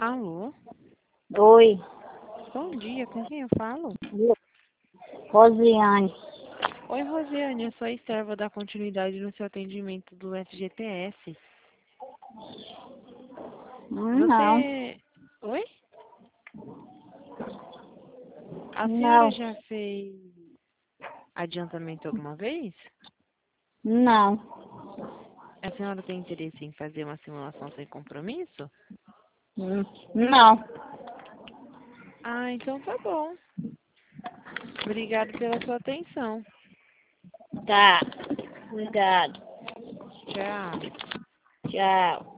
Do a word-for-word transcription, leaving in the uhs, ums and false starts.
Alô? Oi, Bom dia, com quem eu falo? Rosiane. Oi, Rosiane, eu sou a Esther, vou dar continuidade no seu atendimento do F G T S. Hum, Não, Você... Oi? A senhora não, já fez adiantamento alguma vez? não, A senhora tem interesse em fazer uma simulação sem compromisso? hum, não. Ah, então tá bom. Obrigado pela sua atenção. Tá, obrigado. Tchau. Tchau.